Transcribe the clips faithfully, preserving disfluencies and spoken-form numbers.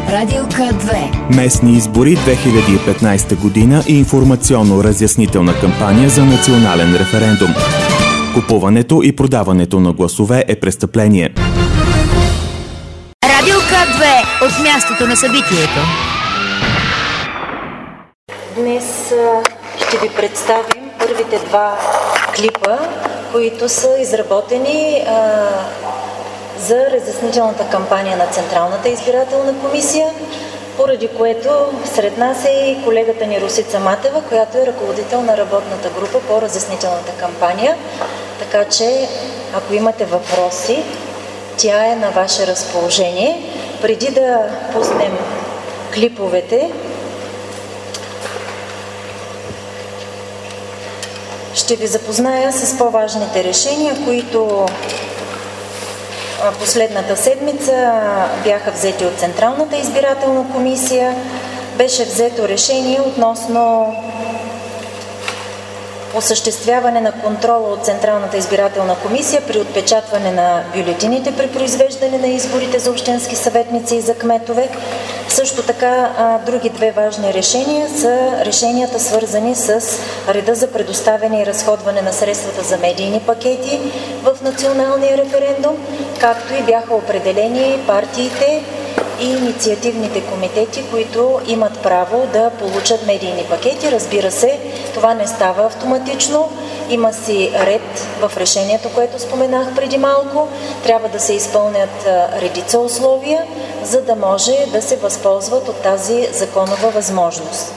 Радиока две. Местни избори две хиляди и петнайсета година и информационно-разяснителна кампания за национален референдум. Купуването и продаването на гласове е престъпление. Радиока две от мястото на събитието. Днес ще ви представим първите два клипа, които са изработени а, за разяснителната кампания на Централната избирателна комисия, поради което сред нас е и колегата ни Росица Матева, която е ръководител на работната група по разяснителната кампания. Така че, ако имате въпроси, тя е на ваше разположение. Преди да пуснем клиповете, ще ви запозная с по-важните решения, които последната седмица бяха взети от Централната избирателна комисия. Беше взето решение относно осъществяване на контрола от Централната избирателна комисия при отпечатване на бюлетините при произвеждане на изборите за общински съветници и за кметове. Също така, други две важни решения са решенията, свързани с реда за предоставяне и разходване на средствата за медийни пакети в националния референдум, както и бяха определени партиите и инициативните комитети, които имат право да получат медийни пакети. Разбира се, това не става автоматично. Има си ред в решението, което споменах преди малко. Трябва да се изпълнят редица условия, за да може да се възползват от тази законова възможност.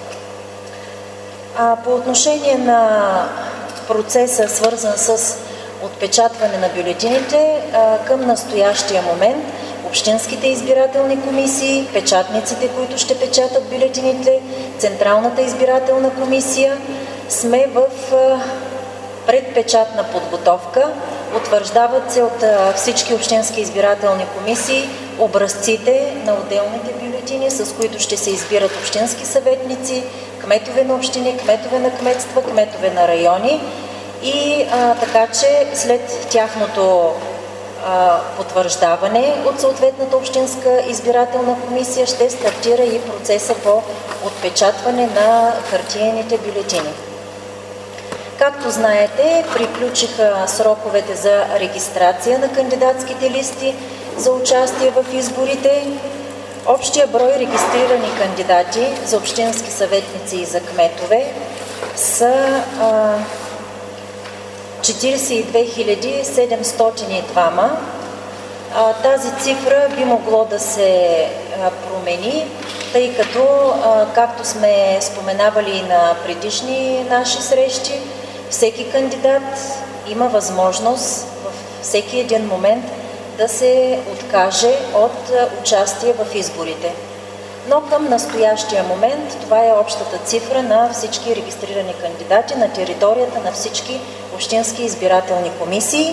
А по отношение на процеса, свързан с отпечатване на бюлетините, към настоящия момент общинските избирателни комисии, печатниците, които ще печатат бюлетините, Централната избирателна комисия, сме в предпечатна подготовка. Утвърждават се от всички общински избирателни комисии образците на отделните бюлетини, с които ще се избират общински съветници, кметове на общини, кметове на кметства, кметове на райони. И а, така че след тяхното а, потвърждаване от съответната общинска избирателна комисия ще стартира и процеса по отпечатване на хартиените бюлетини. Както знаете, приключиха сроковете за регистрация на кандидатските листи за участие в изборите. Общия брой регистрирани кандидати за общински съветници и за кметове са а, четирийсет и две хиляди седемстотин и два. А, тази цифра би могло да се а, промени, тъй като, а, както сме споменавали и на предишни наши срещи, всеки кандидат има възможност във всеки един момент да се откаже от участие в изборите. Но към настоящия момент това е общата цифра на всички регистрирани кандидати на територията на всички общински избирателни комисии.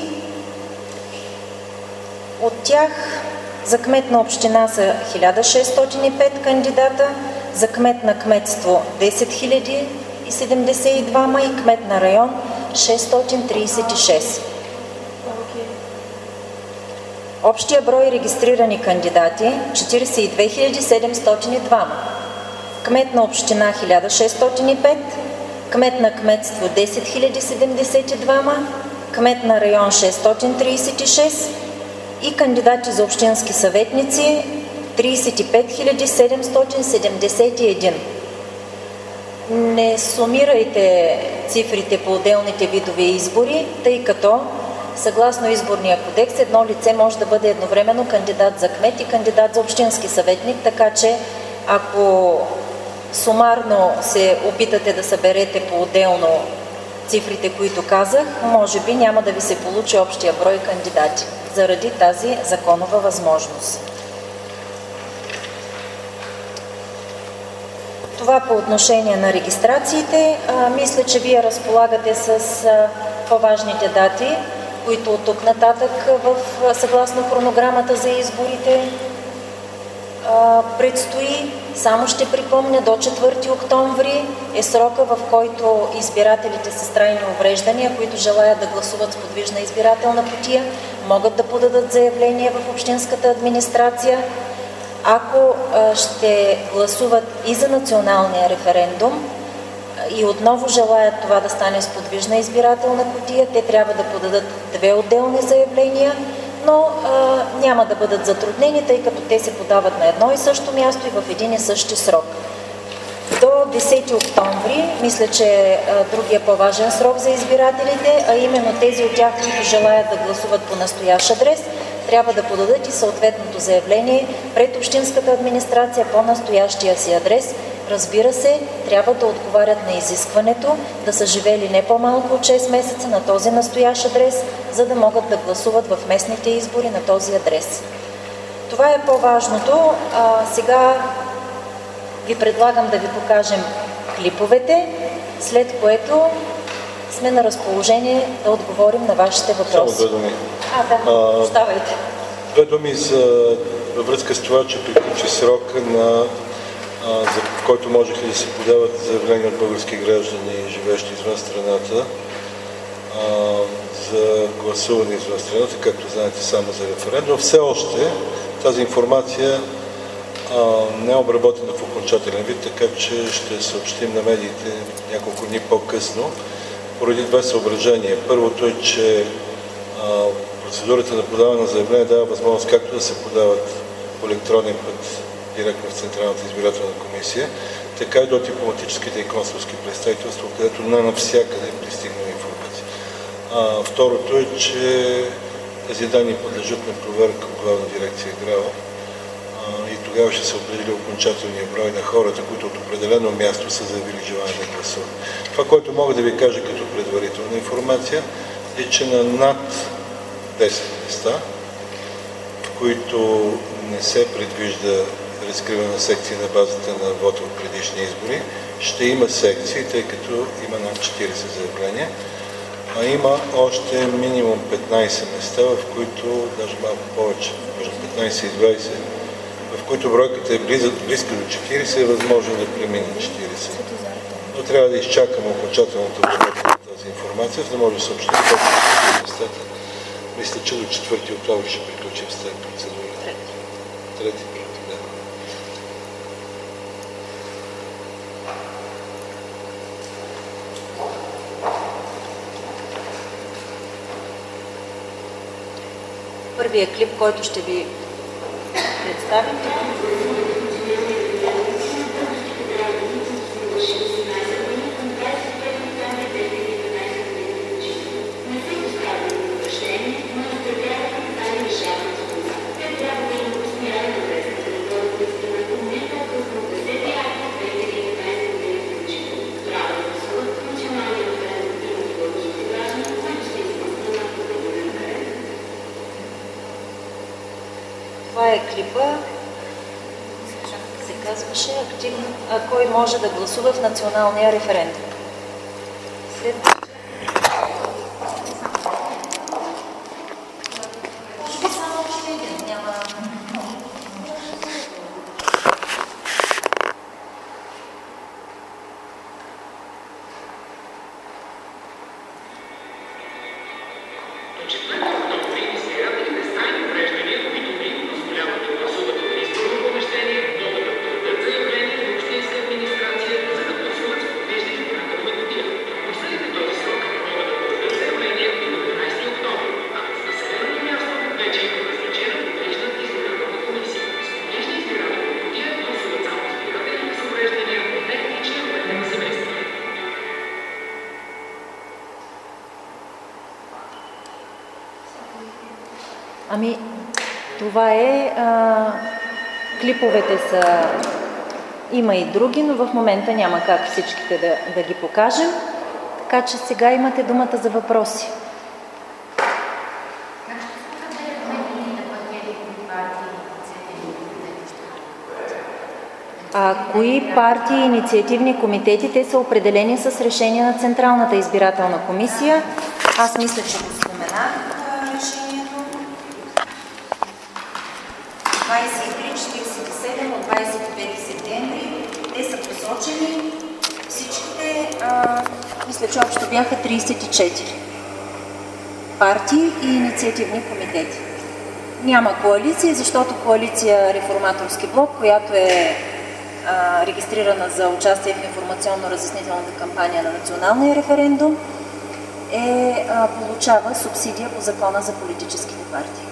От тях за кмет на община са хиляда шестстотин и пет кандидата, за кмет на кметство десет хиляди седемдесет и два и кмет на район шестстотин трийсет и шест. Общия брой регистрирани кандидати четирийсет и две хиляди седемстотин и два. Кмет на община хиляда шестстотин и пет, кмет на кметство десет хиляди седемдесет и два, кмет на район шестстотин трийсет и шест и кандидати за общински съветници трийсет и пет хиляди седемстотин седемдесет и един. Не сумирайте цифрите по отделните видове избори, тъй като съгласно изборния кодекс едно лице може да бъде едновременно кандидат за кмет и кандидат за общински съветник, така че ако сумарно се опитате да съберете по-отделно цифрите, които казах, може би няма да ви се получи общия брой кандидати заради тази законова възможност. Това по отношение на регистрациите. А, мисля, че вие разполагате с а, по-важните дати, които от тук нататък в, съгласно хронограмата за изборите а, предстои. Само ще припомня, до четвърти октомври е срока, в който избирателите с трайни увреждания, които желаят да гласуват с подвижна избирателна кутия, могат да подадат заявление в общинската администрация. ако ще гласуват и за националния референдум и отново желаят това да стане с подвижна избирателна кутия, те трябва да подадат две отделни заявления, но а, няма да бъдат затруднени, тъй като те се подават на едно и също място и в един и същи срок. До десети октомври, мисля, че е другия по-важен срок за избирателите, а именно тези от тях, които желаят да гласуват по настоящ адрес, трябва да подадат и съответното заявление пред общинската администрация по настоящия си адрес. Разбира се, трябва да отговарят на изискването, да са живели не по-малко от шест месеца на този настоящ адрес, за да могат да гласуват в местните избори на този адрес. Това е по-важното. А, сега ви предлагам да ви покажем клиповете, след което сме на разположение да отговорим на вашите въпроси. Само две думи. А, да, оставайте. Две думи за, във връзка с това, че приключи срока, на, а, за, в който можеха да се подават заявления от български граждани, живеещи извън страната, а, за гласуване извън страната, както знаете, само за референдум. Все още тази информация не е обработена в окончателен вид, така че ще съобщим на медиите няколко дни по-късно, поради две съображения. Първото е, че а, процедурата на подаване на заявление дава възможност както да се подават по електронен път директно в Централната избирателна комисия, така и до дипломатическите и консулски представителства, където не навсякъде е пристигнала информация. А, второто е, че тези данни подлежат на проверка от Главна дирекция ГРАО и тогава ще се определи окончателния брой на хората, които от определено място са заявили желание да гласуват. Това, което мога да ви кажа като предварителна информация, е, че на над десет места, в които не се предвижда разкриване на секции на базата на вота от предишни избори, ще има секции, тъй като има над четирийсет заявления, а има още минимум петнайсет места, в които, даже малко повече, може петнайсет и двайсет, в които бройката е близка до четирийсет, е възможно да премине четирийсет. Но трябва да изчакаме окончателното обработване на тази информация, за да може да съобщим колко са местата. Мисля, че до четвърти октомври ще приключим с тази процедура. Трети. Трети път, да. Първият клип, който ще ви представим. Това е клипа, се казваше активно, а кой може да гласува в националния референдум. След... Ами, това е, а, клиповете са, има и други, но в момента няма как всичките да, да ги покажем, така че сега имате думата за въпроси. А кои партии и инициативни комитети, те са определени с решение на Централната избирателна комисия. Аз мисля, че го споменах решението. двайсет и три четирийсет и седем от двайсет и пети септември. Те са посочени всичките, а, мисля, че общо бяха трийсет и четири партии и инициативни комитети. Няма коалиция, защото коалиция Реформаторски блок, която е а, регистрирана за участие в информационно-разяснителната кампания на националния референдум, е, а, получава субсидия по закона за политическите партии.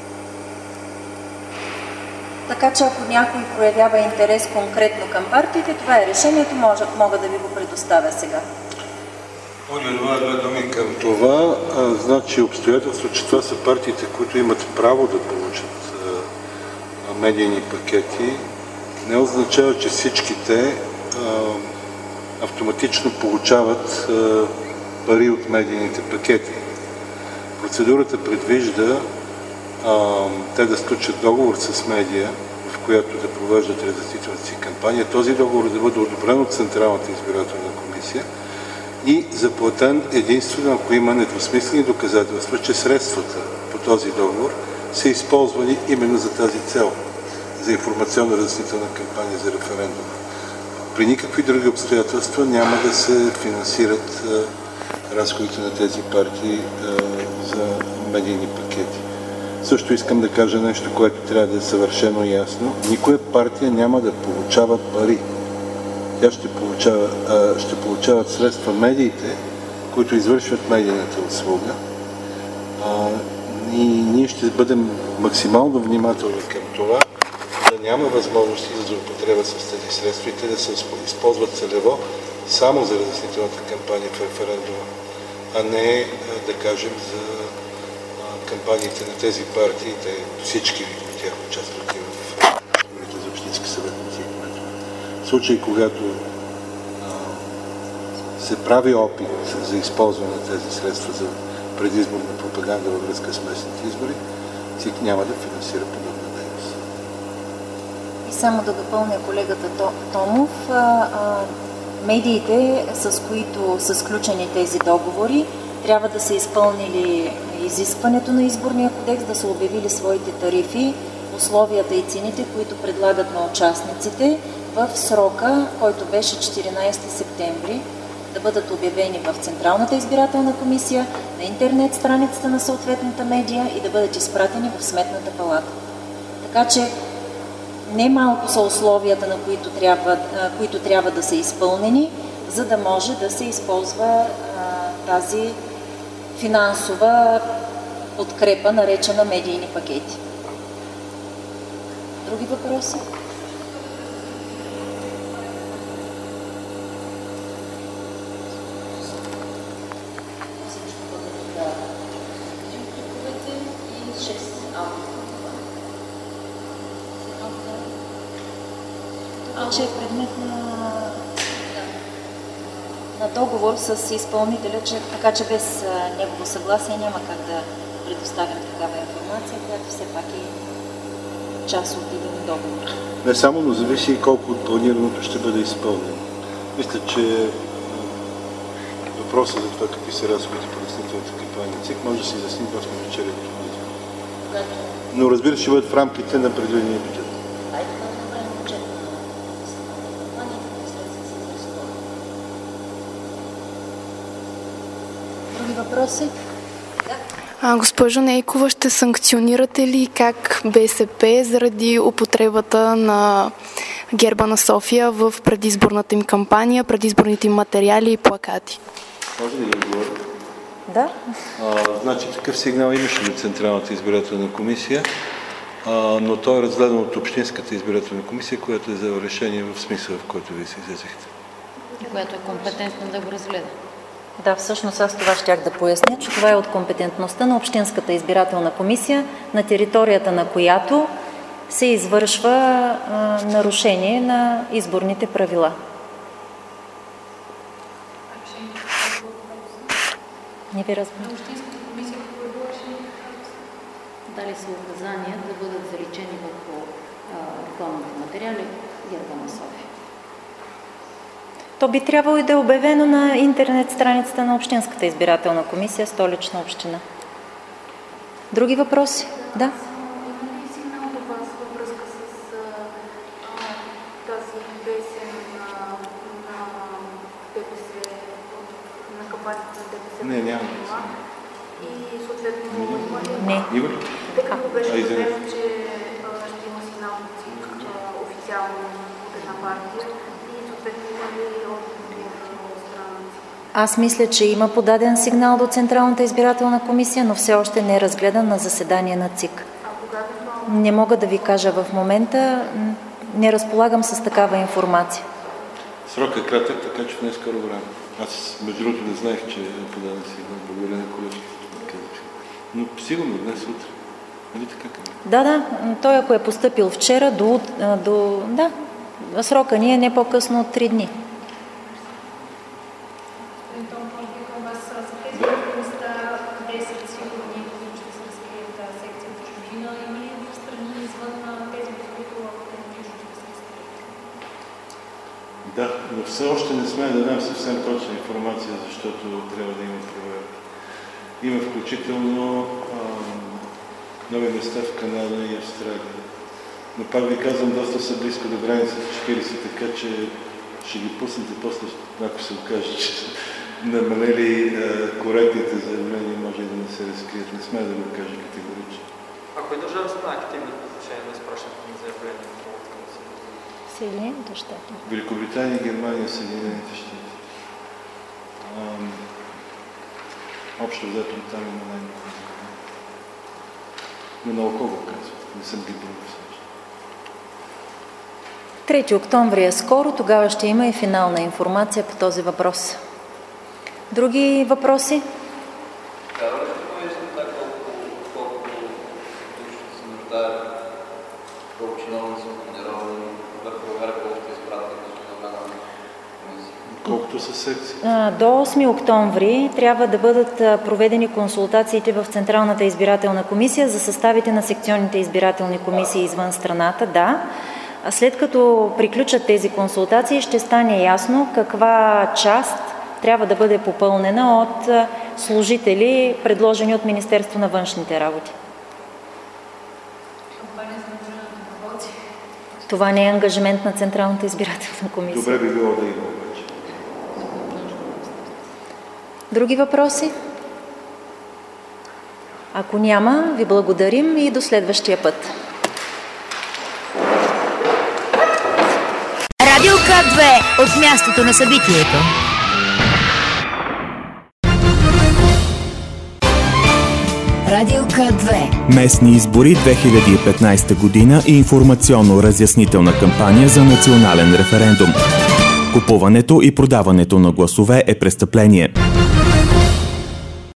Така че ако някой проявява интерес конкретно към партиите, това е решението, може, мога да ви го предоставя сега. Оля, две думи към това. А, значи обстоятелство, че това са партиите, които имат право да получат а, медийни пакети, не означава, че всичките а, автоматично получават а, пари от медийните пакети. Процедурата предвижда а, те да сключат договор с медия, в която да провеждат разяснителната си кампания. Този договор да бъде одобрен от Централната избирателна комисия и заплатен единствено, ако има недвусмислени доказателства, че средствата по този договор са използвани именно за тази цел, за информационно-разяснителна кампания за референдума. При никакви други обстоятелства няма да се финансират а, разходите на тези партии а, за медийни пакети. Също искам да кажа нещо, което трябва да е съвършено ясно. Никоя партия няма да получава пари. Тя ще получава, а, ще получават средства медиите, които извършват медийната услуга. А, и ние ще бъдем максимално внимателни към това, да няма възможности за злоупотреба с тези средства и те да се използват целево само за разяснителната кампания в референдума, а не, да кажем, за кампаниите на тези партии. Те всички от тях участват и в изборите за общински съветници. В случай, когато а, се прави опит за използване на тези средства за предизборна пропаганда във връзка с местните избори, ЦИК няма да финансира подобна дейност. И само да допълня колегата Томов, а, а, медиите, с които са сключени тези договори, трябва да са изпълнили изискването на изборния кодекс, да са обявили своите тарифи, условията и цените, които предлагат на участниците в срока, който беше четиринайсети септември, да бъдат обявени в Централната избирателна комисия, на интернет страницата на съответната медия и да бъдат изпратени в Сметната палата. Така че не малко са условията, на които трябва, които трябва да са изпълнени, за да може да се използва а, тази финансова подкрепа, наречена медийни пакети. Други въпроси? Че е предмет на, на договор с изпълнителя, че, така че без а, негово съгласие няма как да предоставим такава информация, която все пак е част от един договор. Не само, но зависи и колко от планираното ще бъде изпълнено. Мисля, че въпросът за това какви са разходите по разяснителната кампания ЦИК може да се изясни в навечерието. Но разбира се, ще бъдат в рамките на предвидения бюджет. Въпроси? А, госпожо Нейкова, ще санкционирате ли как БСП заради употребата на герба на София в предизборната им кампания, предизборните им материали и плакати? Може ли да говоря? Да. А, значи такъв сигнал имаше на Централната избирателна комисия, а, но той е разгледан от Общинската избирателна комисия, която е взела решение в смисъл, в който вие се изразихте. Която е компетентна да го разгледа. Да, всъщност аз това щях да поясня, че това е от компетентността на Общинската избирателна комисия, на територията на която се извършва а, нарушение на изборните правила. Не ви разбирам. Общинската комисия дали са указания да бъдат заличени върху рекламните материали герба на София. То би трябвало и да е обявено на интернет страницата на Общинската избирателна комисия, Столична община. Други въпроси? Да. Има ли сигнал до вас във връзка с а, тази песен на, на ДПС, на кампанията на ДПС? Не, няма. И съответно има ли? Не. Има ли? Тъй като беше обявено партия и съответно има ли отговор от страна на ЦИК? Аз мисля, че има подаден сигнал до Централната избирателна комисия, но все още не е разгледан на заседание на ЦИК. А кога бихме... Не мога да ви кажа в момента, не разполагам с такава информация. Срокът е кратък, така че в най-скоро време. Аз между другото не знаех, че е подаден сигнал. Благодаря на колежките. Но сигурно днес утре. Нали така къде? Да, да. Той ако е постъпил вчера, до, до да, срока ни е не по-късно от три дни. Да, но все още не сме да дадем съвсем точна информация, защото трябва да има проверка. Има включително а, нови места в Канада и Австралия. Но пак ви казвам, доста са близко до границата четиридесет, така че ще ги пуснете после, ако се окаже, че намалели а, коректните заявления, може и да не се разкрият. Не сме да го кажа категорично. А кои държави са най-активни по отношение на изпращането на заявления? Съединените щати. Великобритания, Германия, Съединените щати. Ам... Общо взето там има най-много. Но наоколо казват. Не съм ги бил все още. трети октомври е скоро, тогава ще има и финална информация по този въпрос. Други въпроси? Трябва ли да е яснота колко души се нуждаят, колко чиновници са командировани да проверят колко ще изпратят национална комисия? Колкото са секции. До осми октомври трябва да бъдат проведени консултациите в Централната избирателна комисия за съставите на секционните избирателни комисии извън страната, да. След като приключат тези консултации, ще стане ясно каква част трябва да бъде попълнена от служители, предложени от Министерство на външните работи. Това не е ангажимент на Централната избирателна комисия. Добре би било да има обаче. Други въпроси? Ако няма, ви благодарим и до следващия път. Радио К две от мястото на събитието. Радио К две. Местни избори две хиляди и петнайсета година и информационно-разяснителна кампания за национален референдум. Купуването и продаването на гласове е престъпление.